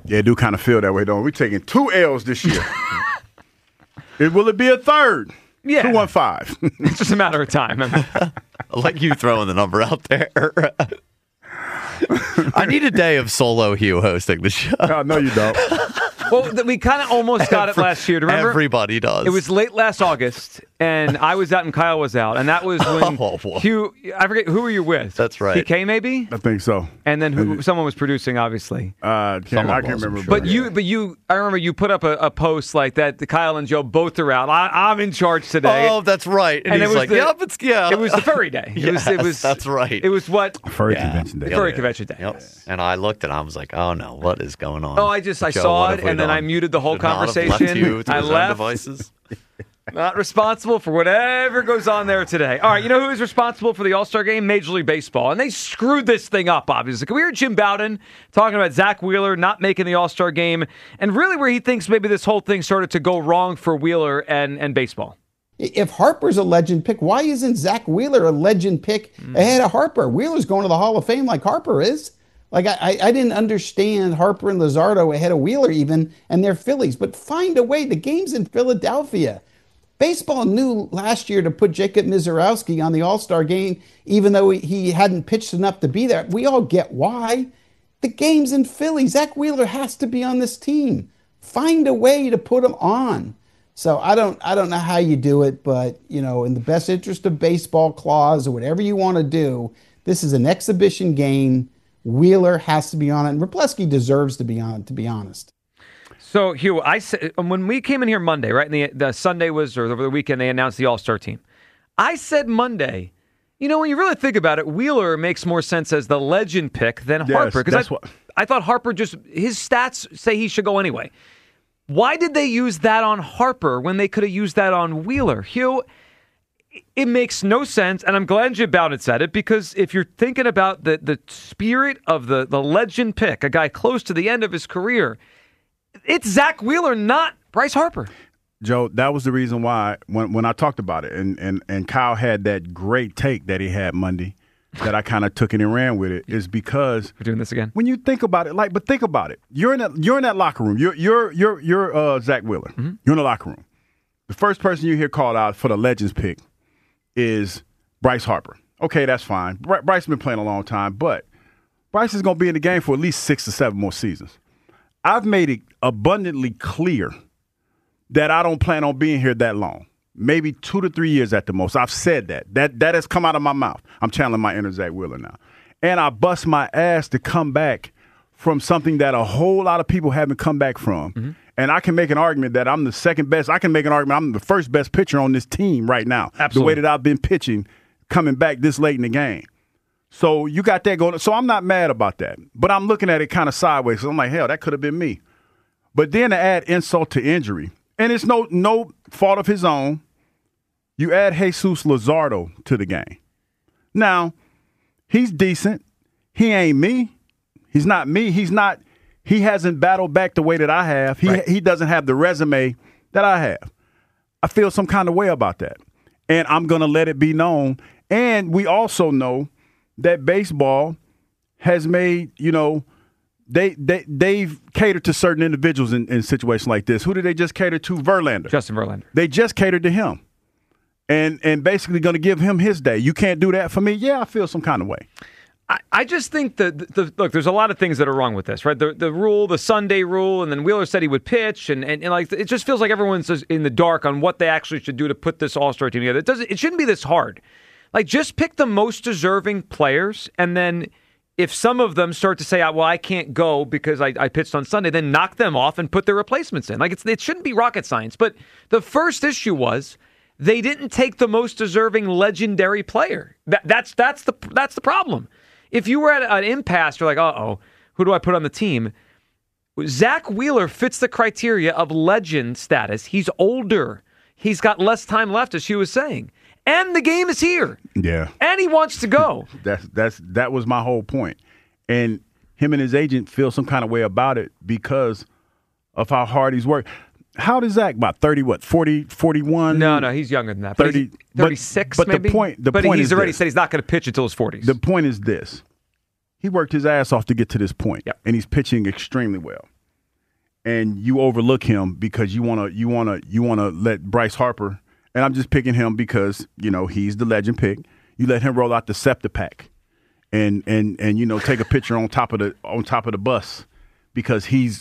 Yeah, it do kind of feel that way, don't we? We're taking 2 L's this year. Will it be a third? Yeah. 215. It's just a matter of time. I like you throwing the number out there. I need a day of solo Hugh hosting the show. No, you don't. Well, we kind of almost got it last year. Remember? Everybody does. It was late last August, and I was out and Kyle was out, and that was when Hugh. I forget who were you with. That's right. PK maybe. I think so. And then someone was producing, obviously. I can't remember. But I remember you put up a post like that. Kyle and Joe both are out. I'm in charge today. Oh, that's right. And he's like, it was the furry day. It was. That's right. It was what? Furry convention day. Furry convention day. Yep. And I looked and I was like, oh no, what is going on? Oh, I saw it, and then I muted the whole conversation. I left. Devices. Not responsible for whatever goes on there today. All right, you know who is responsible for the All-Star Game? Major League Baseball. And they screwed this thing up, obviously. We heard Jim Bowden talking about Zach Wheeler not making the All-Star Game, and really where he thinks maybe this whole thing started to go wrong for Wheeler and baseball. If Harper's a legend pick, why isn't Zach Wheeler a legend pick ahead of Harper? Wheeler's going to the Hall of Fame like Harper is. Like, I didn't understand Harper and Luzardo ahead of Wheeler even, and they're Phillies. But find a way. The game's in Philadelphia. Baseball knew last year to put Jacob Mizorowski on the All-Star game, even though he hadn't pitched enough to be there. We all get why. The game's in Philly. Zach Wheeler has to be on this team. Find a way to put him on. So I don't know how you do it, but, you know, in the best interest of baseball clause or whatever you want to do, this is an exhibition game. Wheeler has to be on it, and Wrobleski deserves to be on it, to be honest. So, Hugh, I said when we came in here Monday, right? And the Sunday was, or over the weekend, they announced the All-Star team. I said Monday, you know, when you really think about it, Wheeler makes more sense as the legend pick than Harper. Because I thought Harper his stats say he should go anyway. Why did they use that on Harper when they could have used that on Wheeler? Hugh, it makes no sense, and I'm glad Jim Bowden said it, because if you're thinking about the spirit of the legend pick, a guy close to the end of his career, it's Zach Wheeler, not Bryce Harper. Joe, that was the reason why when I talked about it, and Kyle had that great take that he had Monday, that I kind of took it and ran with it, is because we're doing this again. When you think about it, but think about it. You're in that locker room. You're Zach Wheeler. Mm-hmm. You're in the locker room. The first person you hear called out for the Legends pick is Bryce Harper. Okay, that's fine. Bryce has been playing a long time, but Bryce is going to be in the game for at least 6 or 7 more seasons. I've made it abundantly clear that I don't plan on being here that long. Maybe 2 to 3 years at the most. I've said that. That has come out of my mouth. I'm channeling my inner Zach Wheeler now. And I bust my ass to come back from something that a whole lot of people haven't come back from. Mm-hmm. And I can make an argument that I'm the second best. I can make an argument I'm the first best pitcher on this team right now. Absolutely. The way that I've been pitching coming back this late in the game. So you got that going. So I'm not mad about that. But I'm looking at it kind of sideways. So I'm like, hell, that could have been me. But then to add insult to injury, and it's no fault of his own, you add Jesus Luzardo to the game. Now, he's decent. He ain't me. He's not me. He hasn't battled back the way that I have. He doesn't have the resume that I have. I feel some kind of way about that. And I'm going to let it be known. And we also know that baseball has made, they've catered to certain individuals in situations like this. Who did they just cater to? Verlander. Justin Verlander. They just catered to him. And basically going to give him his day. You can't do that for me? Yeah, I feel some kind of way. I just think that, look, there's a lot of things that are wrong with this, right? The rule, the Sunday rule, and then Wheeler said he would pitch, and like it just feels like everyone's in the dark on what they actually should do to put this All-Star team together. It shouldn't be this hard. Like, just pick the most deserving players, and then if some of them start to say, well, I can't go because I pitched on Sunday, then knock them off and put their replacements in. Like, it shouldn't be rocket science. But the first issue was they didn't take the most deserving legendary player. That's the problem. If you were at an impasse, you're like, uh-oh, who do I put on the team? Zach Wheeler fits the criteria of legend status. He's older. He's got less time left, as she was saying. And the game is here. Yeah. And he wants to go. That was my whole point. And him and his agent feel some kind of way about it because of how hard he's worked. How does Zach? About 30, 40, 41? No, he's younger than that. 30, 36 but maybe? But he's already said he's not going to pitch until his 40s. The point is this. He worked his ass off to get to this point. Yep. And he's pitching extremely well. and you overlook him because you wanna let Bryce Harper, and I'm just picking him because he's the legend pick. You let him roll out the scepter pack, and take a picture on top of the bus because he's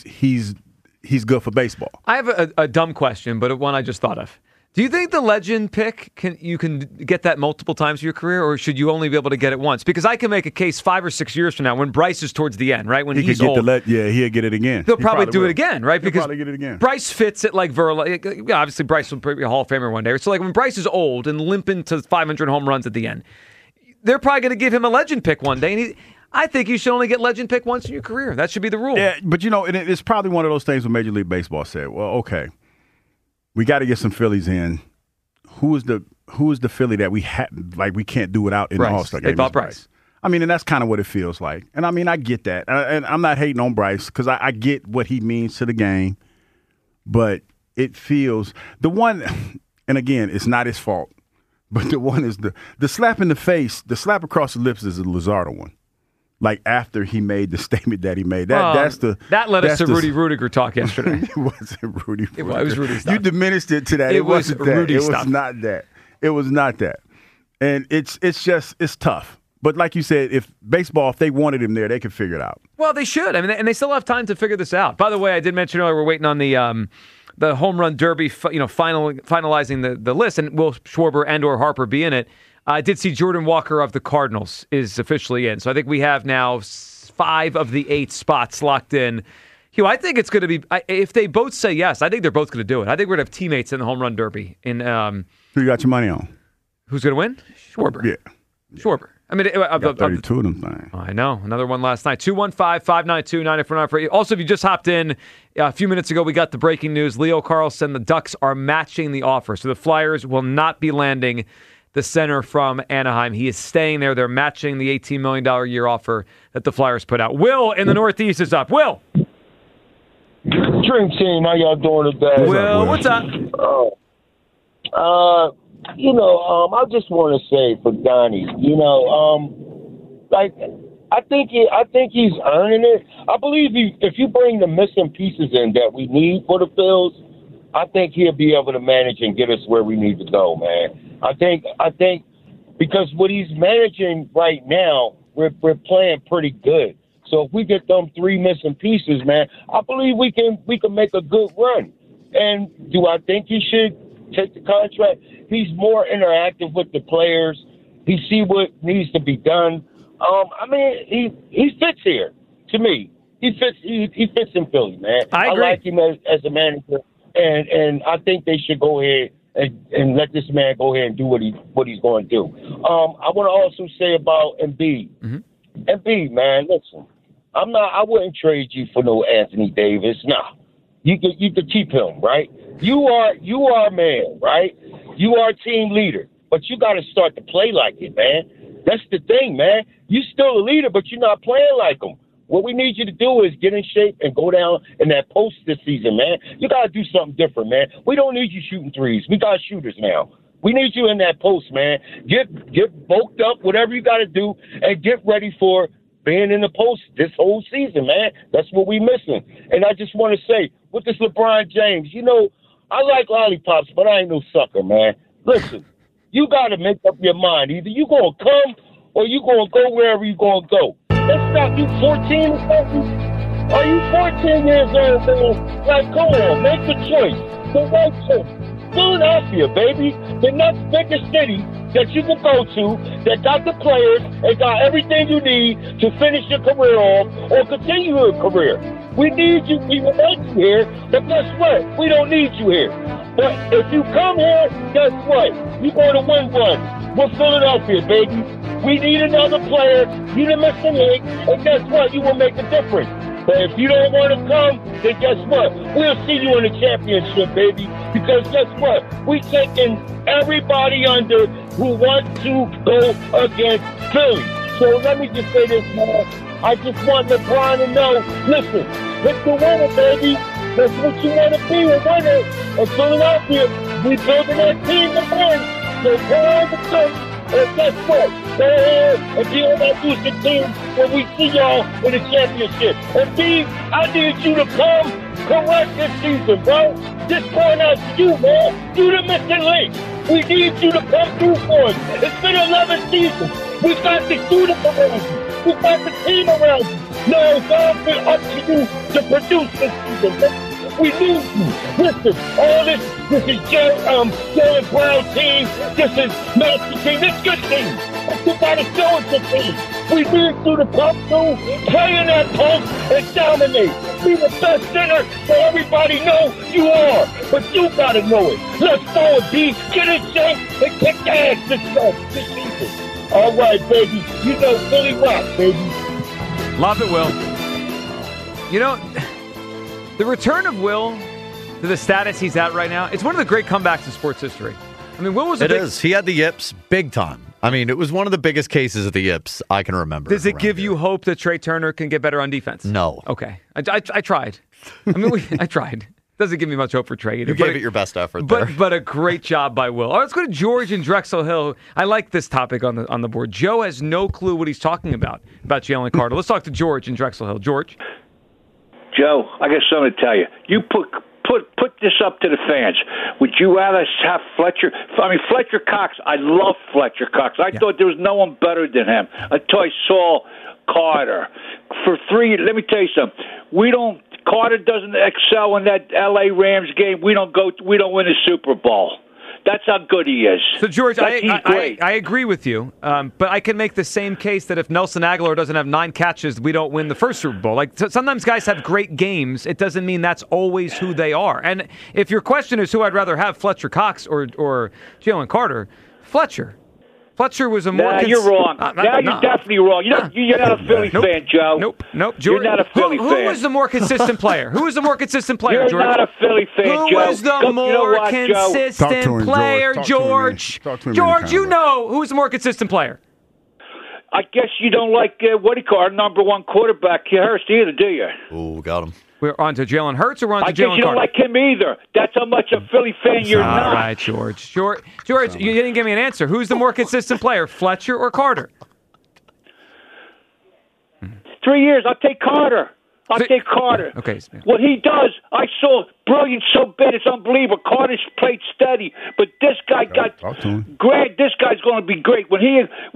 good for baseball. I have a dumb question, but one I just thought of. Do you think the legend pick you can get that multiple times in your career, or should you only be able to get it once? Because I can make a case 5 or 6 years from now when Bryce is towards the end, right? When he's old, he'll get it again. He'll probably do it again, right? He'll probably get it again. Bryce fits it like Verlander. Obviously, Bryce will be a Hall of Famer one day. So, like when Bryce is old and limping to 500 home runs at the end, they're probably going to give him a legend pick one day. And I think you should only get legend pick once in your career. That should be the rule. Yeah, but it's probably one of those things where Major League Baseball said, "Well, okay, we got to get some Phillies in." Who is the Philly that we can't do without in the All-Star game? They thought Bryce. I mean, and that's kind of what it feels like. And I mean, I get that, and I'm not hating on Bryce because I get what he means to the game, but it feels the one. And again, it's not his fault, but the one is the slap in the face, the slap across the lips is the Luzardo one. Like after he made the statement that he made, that led us to Rudy Rudiger talk yesterday. It wasn't Rudy. It was Rudy stuff. You diminished it to that. It was Rudy stuff. It was not that. It was not that. And it's tough. But like you said, if they wanted him there, they could figure it out. Well, they should. I mean, and they still have time to figure this out. By the way, I did mention earlier we're waiting on the home run derby, finalizing the list, and will Schwarber and/or Harper be in it? I did see Jordan Walker of the Cardinals is officially in. So I think we have now 5 of the 8 spots locked in. Hugh, I think it's going to be, if they both say yes, I think they're both going to do it. I think we're going to have teammates in the home run derby. Who you got your money on? Who's going to win? Schwarber. Yeah. Schwarber. I mean, got 32 of them things. I know. Another one last night. 215-592-9494. Also, if you just hopped in a few minutes ago, we got the breaking news. Leo Carlsson, the Ducks are matching the offer. So the Flyers will not be landing the center from Anaheim. He is staying there. They're matching the $18 million a year offer that the Flyers put out. Will in the Northeast is up. Will. Dream Team, how y'all doing today? Will, what's up? I just want to say for Donnie, I think he's earning it. I believe if you bring the missing pieces in that we need for the Phils, I think he'll be able to manage and get us where we need to go, man. I think because what he's managing right now, we're playing pretty good. So if we get them 3 missing pieces, man, I believe we can make a good run. And do I think he should take the contract? He's more interactive with the players. He see what needs to be done. He fits here to me. He fits in Philly, man. I agree. I like him as a manager, and I think they should go ahead and let this man go ahead and do what he's going to do. I want to also say about Embiid. Mm-hmm. Embiid, man, listen, I wouldn't trade you for no Anthony Davis. Nah, you could keep him, right? You are a man, right? You are a team leader, but you got to start to play like it, man. That's the thing, man. You still a leader, but you're not playing like him. What we need you to do is get in shape and go down in that post this season, man. You got to do something different, man. We don't need you shooting threes. We got shooters now. We need you in that post, man. Get bulked up, whatever you got to do, and get ready for being in the post this whole season, man. That's what we missing. And I just want to say, with this LeBron James, I like lollipops, but I ain't no sucker, man. Listen, you got to make up your mind. Either you going to come or you going to go wherever you going to go. Let's not, you 14 or something? Are you 14 years old, man? Like, come on, make the choice. The right choice. Philadelphia, baby. The next biggest city that you can go to that got the players and got everything you need to finish your career off or continue your career. We need you. We want you here. But guess what? We don't need you here. But if you come here, guess what? You're going to win one. We're Philadelphia, baby. We need another player. You the missing link. And guess what? You will make a difference. But if you don't want to come, then guess what? We'll see you in the championship, baby. Because guess what? We taking everybody under who wants to go against Philly. So let me just say this, man. I just want LeBron to know, listen, let's the winner, baby. That's what you want to be, a winner. And Philadelphia, we building that team to win. So go on the coach, and guess what? go ahead and be on that boosted team when we see y'all in the championship. And B, I need you to come correct this season, bro. Just point out to you, man. You the missing link. We need you to come through for us. It's been 11 seasons. We got the student around you. We got the team around you. Now it's up to you to produce this season. We need you. Listen, all this is Jalen Brown team. This is Master team. This good team. You gotta show us the team. We need you to come through, play in that post, and dominate. Be the best center so everybody know you are. But you gotta know it. Let's go, B. Get in shape and kick the ass this season. All right, baby. You know Philly rock, baby. Love it, Will. You know, the return of Will to the status he's at right now, it's one of the great comebacks in sports history. I mean, Will was It is. He had the yips big time. I mean, it was one of the biggest cases of the yips I can remember. Does it give you hope that Trey Turner can get better on defense? No. Okay. I tried. I mean, I tried. Doesn't give me much hope for Trey either. You gave it your best effort there. But a great job by Will. All right, let's go to George in Drexel Hill. I like this topic on the board. Joe has no clue what he's talking about Jalen Carter. Let's talk to George in Drexel Hill. George? Joe, I got something to tell you. You put this up to the fans. Would you rather have Fletcher? I mean, Fletcher Cox. I love Fletcher Cox. I thought there was no one better than him until I saw Carter. Let me tell you something. Carter doesn't excel in that L.A. Rams game. We don't win a Super Bowl. That's how good he is. So, George, I agree with you, but I can make the same case that if Nelson Aguilar doesn't have 9 catches, we don't win the first Super Bowl. Like, sometimes guys have great games. It doesn't mean that's always who they are. And if your question is who I'd rather have, Fletcher Cox or Jalen Carter, Fletcher. Fletcher was a more... you're wrong. You're definitely wrong. You're not a Philly fan, Joe. Nope. George, you're not a Philly fan. Who was the more consistent player? Who was the more consistent player, You're George? You're not a Philly fan, Joe. Who was the more consistent player, George? George, you know who's the more consistent player. I guess you don't like, our number one quarterback, Hurst, either, do you? Ooh, got him. We're on to Jalen Hurts or we're on to Jalen Carter? I guess you don't like him either. That's how much a Philly fan you're not. All right, George, you didn't give me an answer. Who's the more consistent player, Fletcher or Carter? 3 years. I'll take Carter. Okay. What he does, I saw brilliant so big, it's unbelievable. Carter's played steady, but this guy got great. This guy's going to be great. When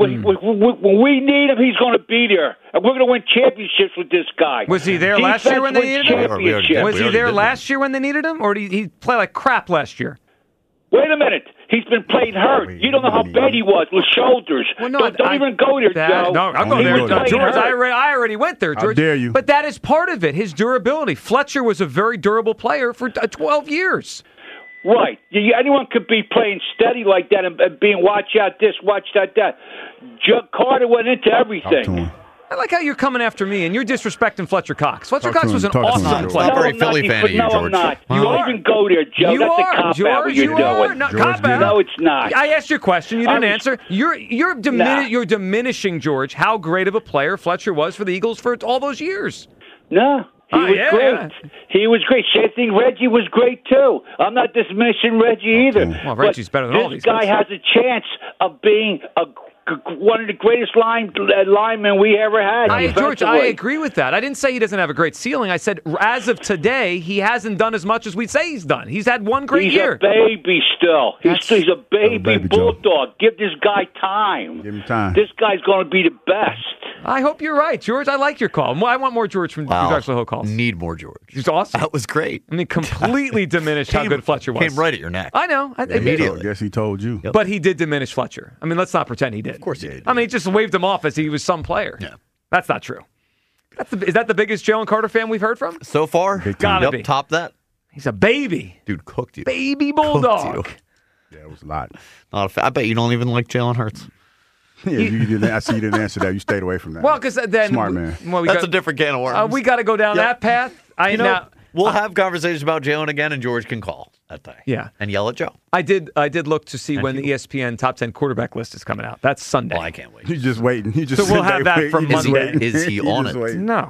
we need him, he's going to be there, and we're going to win championships with this guy. Was he there last year when they needed him? Was he there last year when they needed him, or did he play like crap last year? Wait a minute. He's been playing hurt. You don't know how bad he was with shoulders. Well, no, don't even go there, Joe. No, I'm going there. George, I already went there, George. How dare you. But that is part of it, his durability. Fletcher was a very durable player for 12 years. Right. Anyone could be playing steady like that and being watch out this, watch that. Carter went into everything. I like how you're coming after me, and you're disrespecting Fletcher Cox. Fletcher Cox was an awesome player. I'm a very Philly fan of you, George. I'm not. You don't even go there, Joe. That's a cop-out what you're doing. No, it's not. I asked you a question. You didn't answer. You're diminishing, George, how great of a player Fletcher was for the Eagles for all those years. No. He was great. Yeah. He was great. Same thing, Reggie was great, too. I'm not diminishing Reggie either. Well, Reggie's better than all these guys. This guy has a chance of being one of the greatest linemen we ever had. George, I agree with that. I didn't say he doesn't have a great ceiling. I said, as of today, he hasn't done as much as we say he's done. He's had one great year. He's a baby still. He's a baby bulldog. Give this guy time. Give him time. This guy's going to be the best. I hope you're right, George. I like your call. I want more George from Drexel Hill calls. Need more George. He's awesome. That was great. I mean, completely diminished how good Fletcher was. Came right at your neck. I know. Immediately. I guess he told you. But he did diminish Fletcher. I mean, let's not pretend he did. Of course he did. I mean, he just waved him off as he was some player. Yeah. That's not true. Is that the biggest Jalen Carter fan we've heard from? So far? Gotta be. Top that. He's a baby. Dude, cooked you. Baby bulldog. Yeah, it was a lot. I bet you don't even like Jalen Hurts. Yeah, you didn't. I see you didn't answer that. You stayed away from that. Well, because then smart man. That's a different can of worms. We got to go down that path. We'll have conversations about Jalen again, and George can call that day. Yeah, and yell at Joe. I did look to see when the ESPN top 10 quarterback list is coming out. That's Sunday. Well, I can't wait. You're just waiting. So we'll have that for Monday. Is he on it? No.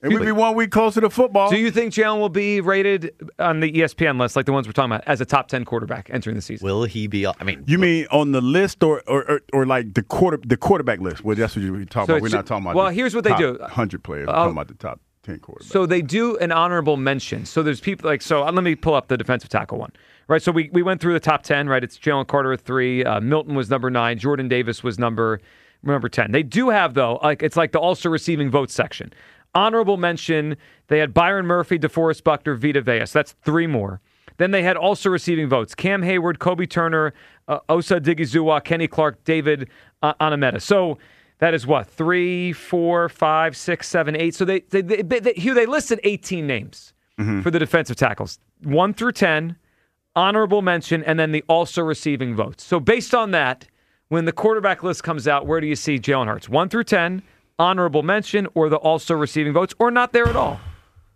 And we'll be 1 week closer to football. Do you think Jalen will be rated on the ESPN list, like the ones we're talking about, as a top 10 quarterback entering the season? Will he be? I mean, You mean on the list or like the quarterback list? Well, that's what you're talking about. We're not talking about. Well, the here's what they top do. 100 players. We're talking about the top 10 quarterbacks. So they do an honorable mention. So there's people like, so let me pull up the defensive tackle one. Right, so we went through the top 10, right? It's Jalen Carter at 3, Milton was number 9, Jordan Davis was number 10. They do have, though, it's like the also receiving votes section. Honorable mention, they had Byron Murphy, DeForest Buckner, Vita Vea. So that's 3 more. Then they had also receiving votes. Cam Hayward, Kobe Turner, Osa Digizuwa, Kenny Clark, David Anameta. So that is what? 3, 4, 5, 6, 7, 8. So they listed 18 names for the defensive tackles. 1 through 10, honorable mention, and then the also receiving votes. So based on that, when the quarterback list comes out, where do you see Jalen Hurts? 1 through 10, honorable mention, or the also receiving votes, or not there at all?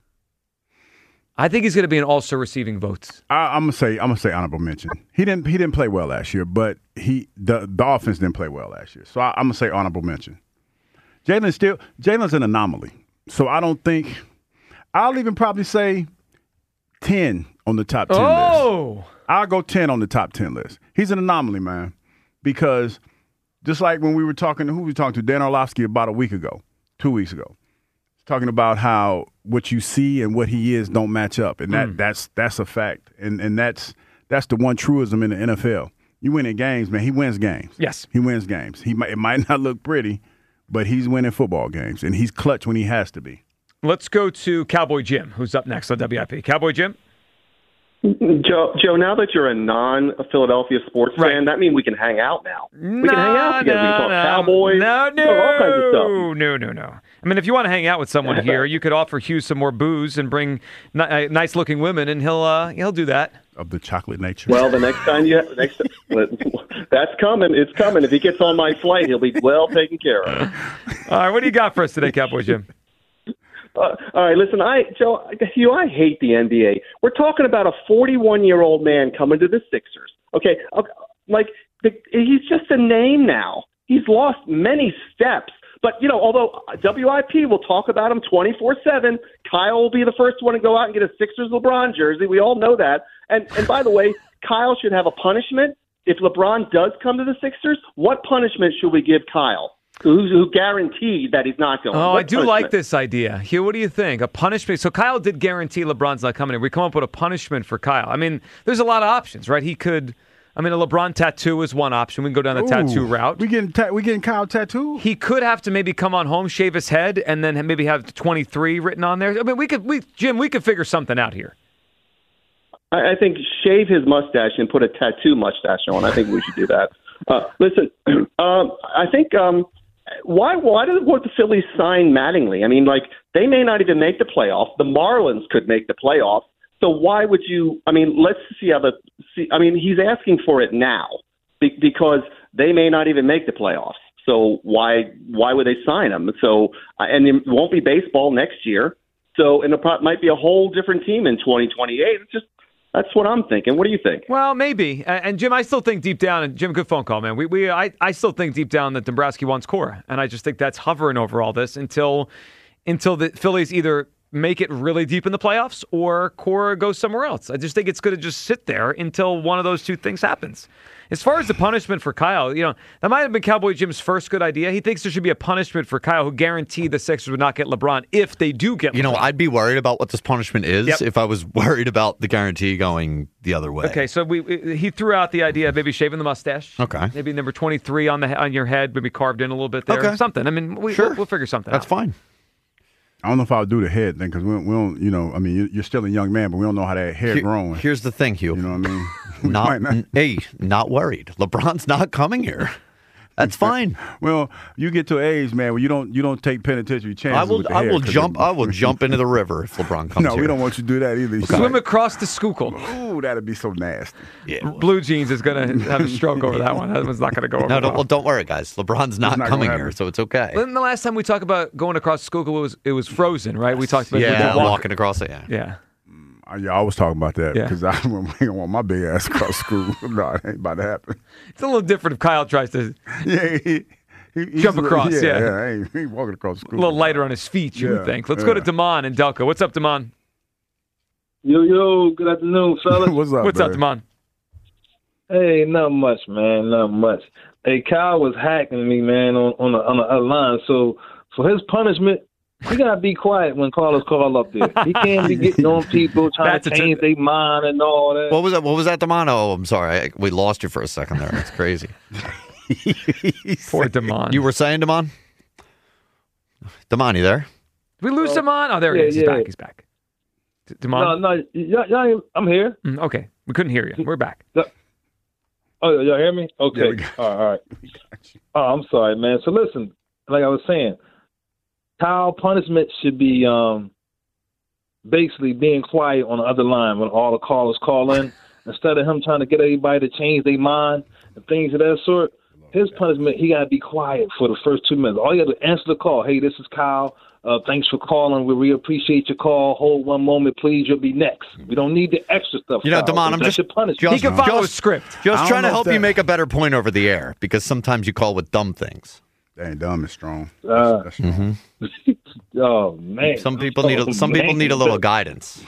I think he's going to be an also receiving votes. I'm gonna say honorable mention. He didn't play well last year, but the offense didn't play well last year. So I'm gonna say honorable mention. Jalen's an anomaly. So I don't think I'll even probably say 10 on the top 10 list. I'll go 10 on the top 10 list. He's an anomaly, man, because just like when we were talking to Dan Orlovsky about 2 weeks ago, talking about how what you see and what he is don't match up, and that's a fact, and that's the one truism in the NFL. You win in games, man. He wins games. Yes, he wins games. It might not look pretty, but he's winning football games, and he's clutch when he has to be. Let's go to Cowboy Jim, who's up next on WIP. Cowboy Jim? Joe, now that you're a non-Philadelphia sports fan, that means we can hang out now. We can hang out together. We can talk Cowboys. No. All kinds of stuff. No. I mean, if you want to hang out with someone here, you could offer Hugh some more booze and bring nice-looking women, and he'll do that. Of the chocolate nature. Well, the next time that's coming. It's coming. If he gets on my flight, he'll be well taken care of. All right, what do you got for us today, Cowboy Jim? All right, listen, Joe, Hugh, I hate the NBA. We're talking about a 41-year-old man coming to the Sixers. Okay, he's just a name now. He's lost many steps. But, although WIP will talk about him 24/7, Kyle will be the first one to go out and get a Sixers LeBron jersey. We all know that. And by the way, Kyle should have a punishment. If LeBron does come to the Sixers, what punishment should we give Kyle? Who guaranteed that he's not going? Oh, I do like this idea. Hugh, what do you think? A punishment. So Kyle did guarantee LeBron's not coming in. We come up with a punishment for Kyle. I mean, there's a lot of options, right? He could, a LeBron tattoo is one option. We can go down the tattoo route. We getting Kyle tattoo? He could have to maybe come on home, shave his head, and then maybe have 23 written on there. I mean, Jim, we could figure something out here. I think shave his mustache and put a tattoo mustache on. I think we should do that. Listen, I think... Why would the Phillies sign Mattingly? I mean, they may not even make the playoffs. The Marlins could make the playoffs. So why would you? I mean, let's see how he's asking for it now because they may not even make the playoffs. So why would they sign him? So and it won't be baseball next year. So and it might be a whole different team in 2028. It's just. That's what I'm thinking. What do you think? Well, maybe. And Jim, I still think deep down, and Jim, good phone call, man. I still think deep down that Dombrowski wants Cora, and I just think that's hovering over all this until the Phillies either make it really deep in the playoffs or Cora goes somewhere else. I just think it's going to just sit there until one of those two things happens. As far as the punishment for Kyle, that might have been Cowboy Jim's first good idea. He thinks there should be a punishment for Kyle who guaranteed the Sixers would not get LeBron if they do get LeBron. I'd be worried about what this punishment is if I was worried about the guarantee going the other way. Okay, so he threw out the idea of maybe shaving the mustache. Okay. Maybe number 23 on your head, maybe carved in a little bit there. Okay. Something. I mean, we'll figure something out. That's fine. I don't know if I would do the head thing because we don't, you're still a young man, but we don't know how that hair growing. Here's the thing, Hugh. You know what I mean? Not worried. LeBron's not coming here. That's fine. Well, you get to an age, man, where you don't take penitentiary chances. I will jump into the river if LeBron comes here. No, we don't want you to do that either. Okay. Swim across the Schuylkill. Ooh, that'd be so nasty. Yeah. Blue Jeans is going to have a stroke over that one. That one's not going to go over. No, don't worry, guys. LeBron's not coming here, so it's okay. Then the last time we talked about going across the Schuylkill, it was frozen, right? We talked about walking across it. Yeah. Yeah, I was talking about that because I don't want my big ass across school. No, it ain't about to happen. It's a little different if Kyle tries to. Yeah, jump across. Yeah. He ain't walking across the school. A little lighter on his feet, you would think. Let's go to Damon in Delco. What's up, Damon? Yo, good afternoon, fellas. What's up, Damon? Hey, not much, man, not much. Hey, Kyle was hacking me, man, on the other line. So for his punishment, he gotta be quiet when Carlos call up there. He can't be getting on people trying to change their mind and all that. What was that, Damon? Oh, I'm sorry. We lost you for a second there. It's crazy. Poor Damon. You were saying, Damon? Damon, you there? Did we lose Damon? Oh, there he is. He's back. Damon? No, y'all, I'm here. Okay. We couldn't hear you. We're back. Oh, y'all hear me? Okay. All right. Oh, I'm sorry, man. So listen, like I was saying, Kyle punishment should be basically being quiet on the other line when all the callers call in. Instead of him trying to get everybody to change their mind and things of that sort, his punishment, he got to be quiet for the first 2 minutes. All you got to answer the call. Hey, this is Kyle. Thanks for calling. We really appreciate your call. Hold one moment, please. You'll be next. We don't need the extra stuff. You know, Damon, I'm just he can follow a script. Just trying to help you make a better point over the air because sometimes you call with dumb things. Dang, dumb is strong. That's strong. Oh man, some people need a little guidance.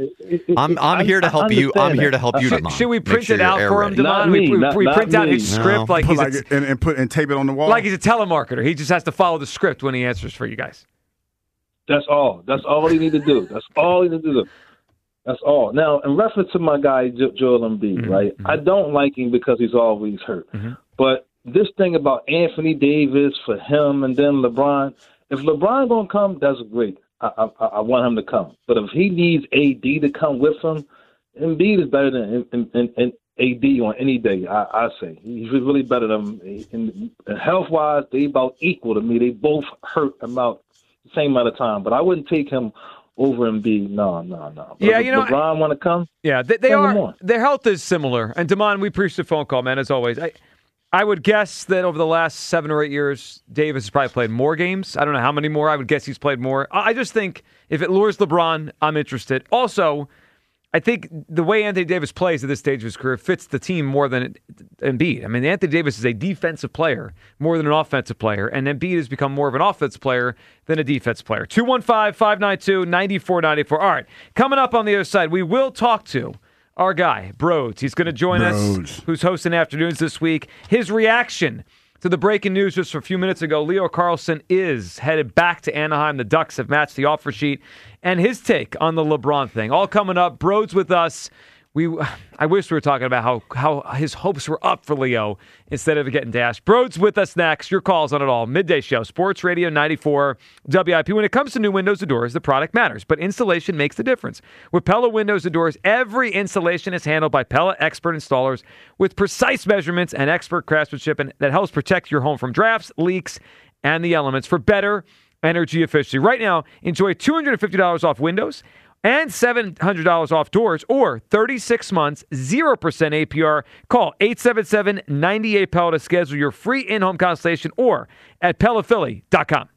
I'm here to help you. I'm here to help you, Damon. Should we print it out for him, Damon? We print out his script and tape it on the wall, like he's a telemarketer. He just has to follow the script when he answers for you guys. That's all. That's all he need to do. That's all he need to do. That's all. Now, in reference to my guy Joel Embiid, right? I don't like him because he's always hurt. But this thing about Anthony Davis for him and then LeBron, if LeBron gonna come, that's great. I want him to come. But if he needs AD to come with him, Embiid is better than AD on any day. I say he's really better than him. And health-wise, they about equal to me. They both hurt about the same amount of time. But I wouldn't take him over Embiid. No. But yeah, if LeBron want to come? Yeah, they are. Their health is similar. And Damon, we appreciate the phone call, man. As always, I would guess that over the last 7 or 8 years, Davis has probably played more games. I don't know how many more. I would guess he's played more. I just think if it lures LeBron, I'm interested. Also, I think the way Anthony Davis plays at this stage of his career fits the team more than Embiid. I mean, Anthony Davis is a defensive player more than an offensive player, and Embiid has become more of an offensive player than a defensive player. 215-592-9494. All right, coming up on the other side, we will talk to our guy, Broads. He's going to join us, who's hosting Afternoons this week. His reaction to the breaking news just a few minutes ago, Leo Carlsson is headed back to Anaheim. The Ducks have matched the offer sheet. And his take on the LeBron thing. All coming up. Broads with us. I wish we were talking about how his hopes were up for Leo instead of getting dashed. Broads with us next. Your calls on it all. Midday Show, Sports Radio 94 WIP. When it comes to new windows and doors, the product matters, but installation makes the difference. With Pella Windows and Doors, every installation is handled by Pella expert installers with precise measurements and expert craftsmanship, and that helps protect your home from drafts, leaks, and the elements for better energy efficiency. Right now, enjoy $250 off windows and $700 off doors, or 36 months, 0% APR. Call 877-98-PELLA to schedule your free in-home consultation or at PellaPhilly.com.